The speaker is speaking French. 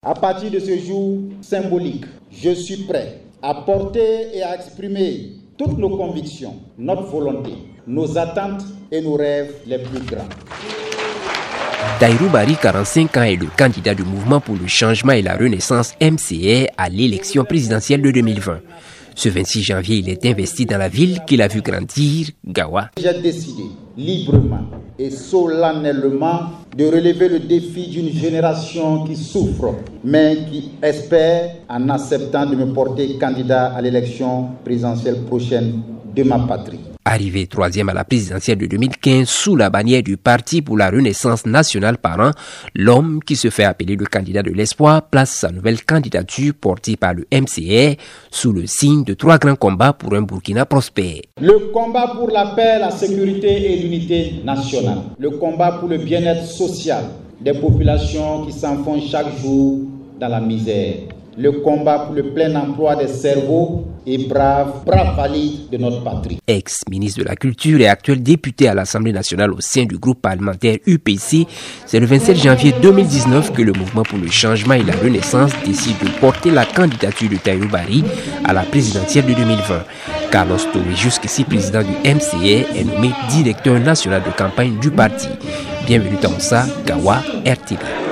À partir de ce jour symbolique, je suis prêt à porter et à exprimer toutes nos convictions, notre volonté, nos attentes et nos rêves les plus grands. Tahirou Barry, 45 ans, est le candidat du Mouvement pour le changement et la renaissance MCR à l'élection présidentielle de 2020. Ce 26 janvier, il est investi dans la ville qu'il a vu grandir, Gawa. J'ai décidé librement et solennellement de relever le défi d'une génération qui souffre, mais qui espère en acceptant de me porter candidat à l'élection présidentielle prochaine de ma patrie. Arrivé troisième à la présidentielle de 2015 sous la bannière du Parti pour la Renaissance nationale par an, l'homme qui se fait appeler le candidat de l'espoir place sa nouvelle candidature portée par le MCR sous le signe de 3 grands combats pour un Burkina prospère. Le combat pour la paix, la sécurité et l'unité nationale. Le combat pour le bien-être social des populations qui s'enfoncent chaque jour dans la misère. Le combat pour le plein emploi des cerveaux et braves valides de notre patrie. Ex-ministre de la Culture et actuel député à l'Assemblée nationale au sein du groupe parlementaire UPC, c'est le 27 janvier 2019 que le Mouvement pour le changement et la renaissance décide de porter la candidature de Tahirou Barry à la présidentielle de 2020. Carlos Touré, jusqu'ici président du MCR, est nommé directeur national de campagne du parti. Bienvenue dans ça, Gawa, RTB.